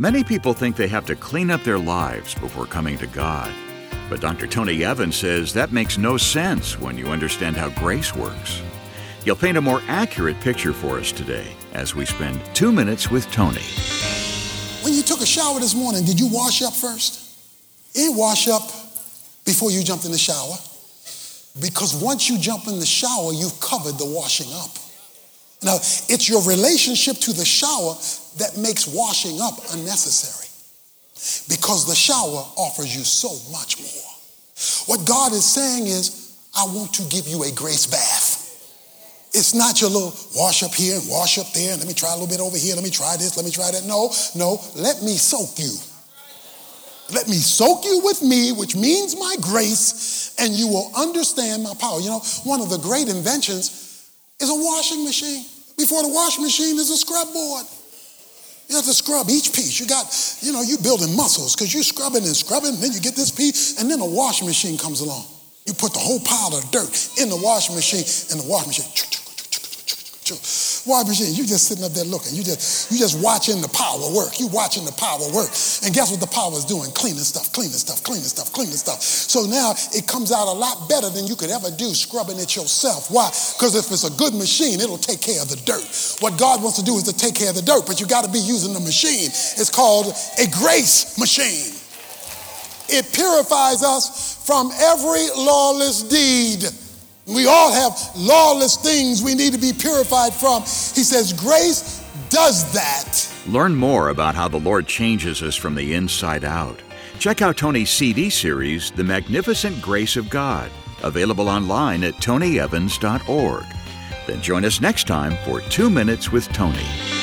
Many people think they have to clean up their lives before coming to God. But Dr. Tony Evans says that makes no sense when you understand how grace works. He'll paint a more accurate picture for us today as we spend 2 minutes with Tony. When you took a shower this morning, did you wash up first? You didn't wash up before you jumped in the shower. Because once you jump in the shower, you've covered the washing up. Now, it's your relationship to the shower that makes washing up unnecessary. Because the shower offers you so much more. What God is saying is, I want to give you a grace bath. It's not your little wash up here and wash up there, and let me try a little bit over here, let me try this, let me try that. No, let me soak you. Let me soak you with me, which means my grace, and you will understand my power. You know, one of the great inventions is a washing machine. Before the washing machine is a scrub board. You have to scrub each piece. You building muscles because you're scrubbing, and then you get this piece, and then a washing machine comes along. You put the whole pile of dirt in the washing machine, and the washing machine, washing machine, you just sitting up there looking. You just watching the power work. You watching the power work. And guess what the power is doing? Cleaning stuff. So now it comes out a lot better than you could ever do scrubbing it yourself. Why? Because if it's a good machine, it'll take care of the dirt. What God wants to do is to take care of the dirt, but you got to be using the machine. It's called a grace machine. It purifies us from every lawless deed. We all have lawless things we need to be purified from. He says grace does that. Learn more about how the Lord changes us from the inside out. Check out Tony's CD series, The Magnificent Grace of God, available online at tonyevans.org. Then join us next time for 2 Minutes with Tony.